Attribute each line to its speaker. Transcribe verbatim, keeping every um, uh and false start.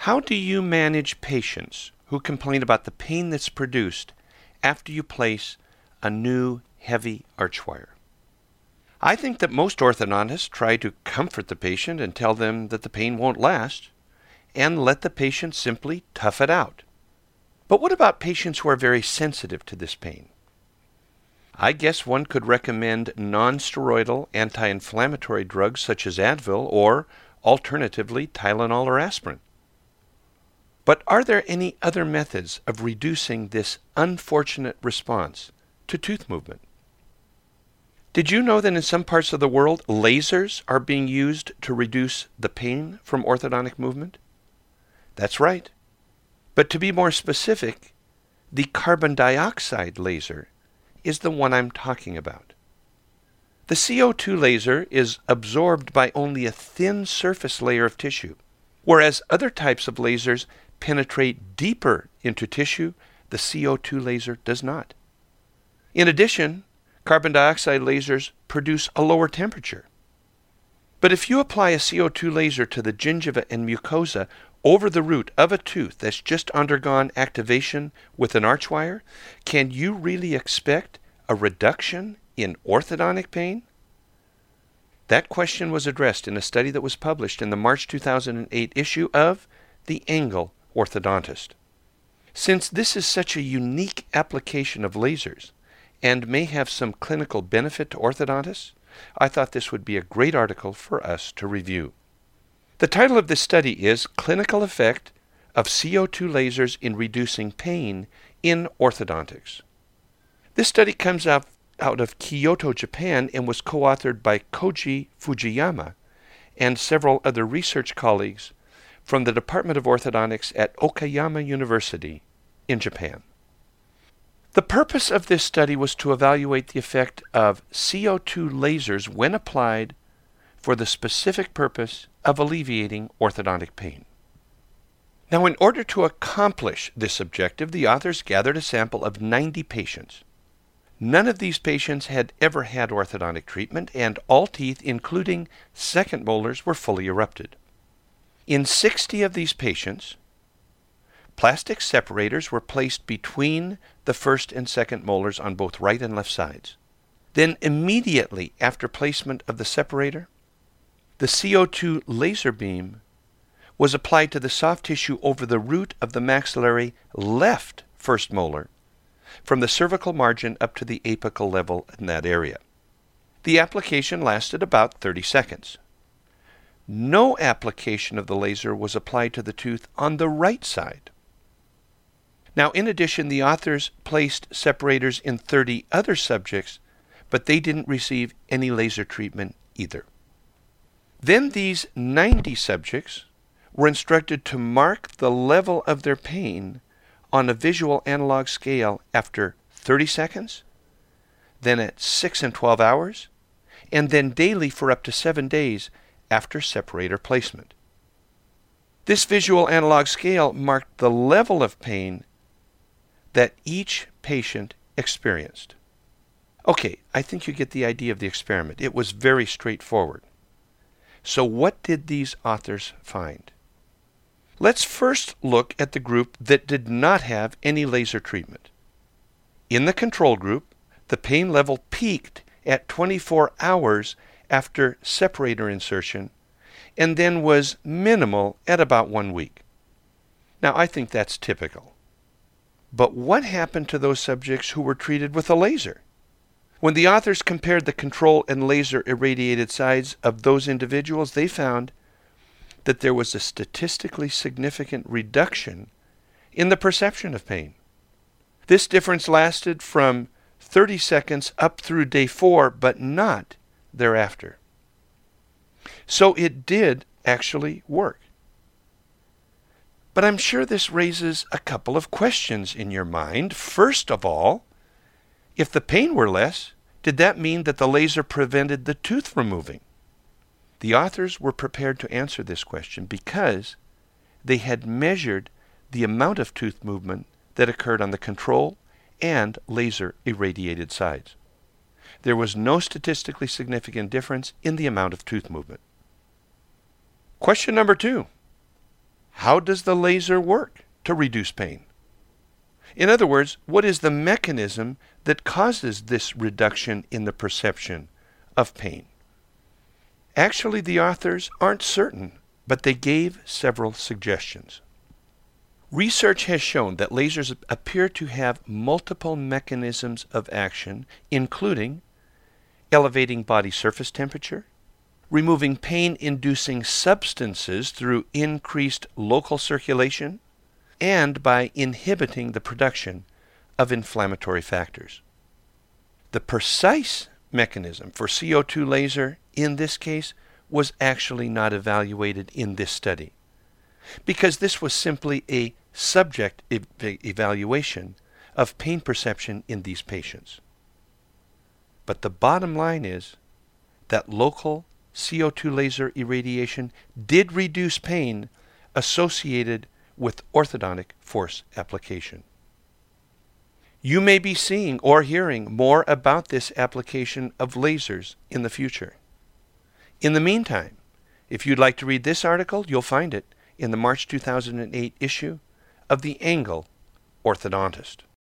Speaker 1: How do you manage patients who complain about the pain that's produced after you place a new heavy arch wire? I think that most orthodontists try to comfort the patient and tell them that the pain won't last, and let the patient simply tough it out. But what about patients who are very sensitive to this pain? I guess one could recommend non-steroidal anti-inflammatory drugs such as Advil, or alternatively Tylenol or aspirin. But are there any other methods of reducing this unfortunate response to tooth movement? Did you know that in some parts of the world, lasers are being used to reduce the pain from orthodontic movement? That's right. But to be more specific, the carbon dioxide laser is the one I'm talking about. The C O two laser is absorbed by only a thin surface layer of tissue, whereas other types of lasers penetrate deeper into tissue. The C O two laser does not. In addition, carbon dioxide lasers produce a lower temperature. But if you apply a C O two laser to the gingiva and mucosa over the root of a tooth that's just undergone activation with an arch wire, can you really expect a reduction in orthodontic pain? That question was addressed in a study that was published in the March two thousand eight issue of The Angle Orthodontist. Since this is such a unique application of lasers and may have some clinical benefit to orthodontists, I thought this would be a great article for us to review. The title of this study is Clinical Effect of C O two Lasers in Reducing Pain in Orthodontics. This study comes out, out of Kyoto, Japan, and was co-authored by Koji Fujiyama and several other research colleagues from the Department of Orthodontics at Okayama University in Japan. The purpose of this study was to evaluate the effect of C O two lasers when applied for the specific purpose of alleviating orthodontic pain. Now, in order to accomplish this objective, the authors gathered a sample of ninety patients. None of these patients had ever had orthodontic treatment, and all teeth, including second molars, were fully erupted. In sixty of these patients, plastic separators were placed between the first and second molars on both right and left sides. Then immediately after placement of the separator, the C O two laser beam was applied to the soft tissue over the root of the maxillary left first molar, from the cervical margin up to the apical level in that area. The application lasted about thirty seconds. No application of the laser was applied to the tooth on the right side. Now, in addition, the authors placed separators in thirty other subjects, but they didn't receive any laser treatment either. Then these ninety subjects were instructed to mark the level of their pain on a visual analog scale after thirty seconds, then at six and twelve hours, and then daily for up to seven days after separator placement. This visual analog scale marked the level of pain that each patient experienced. Okay, I think you get the idea of the experiment. It was very straightforward. So what did these authors find? Let's first look at the group that did not have any laser treatment. In the control group, the pain level peaked at twenty-four hours after separator insertion and then was minimal at about one week. Now, I think that's typical. But what happened to those subjects who were treated with a laser? When the authors compared the control and laser irradiated sides of those individuals, they found that there was a statistically significant reduction in the perception of pain. This difference lasted from thirty seconds up through day four, but not thereafter. So it did actually work. But I'm sure this raises a couple of questions in your mind. First of all, if the pain were less, did that mean that the laser prevented the tooth removing? The authors were prepared to answer this question because they had measured the amount of tooth movement that occurred on the control and laser irradiated sides. There was no statistically significant difference in the amount of tooth movement. Question number two. how does the laser work to reduce pain? In other words, what is the mechanism that causes this reduction in the perception of pain? Actually, the authors aren't certain, but they gave several suggestions. Research has shown that lasers appear to have multiple mechanisms of action, including elevating body surface temperature, removing pain-inducing substances through increased local circulation, and by inhibiting the production of inflammatory factors. The precise mechanism for C O two laser in this case was actually not evaluated in this study, because this was simply a subject ev- evaluation of pain perception in these patients. But the bottom line is that local C O two laser irradiation did reduce pain associated with orthodontic force application. You may be seeing or hearing more about this application of lasers in the future. In the meantime, if you'd like to read this article, you'll find it in the March two thousand eight issue of the Angle Orthodontist.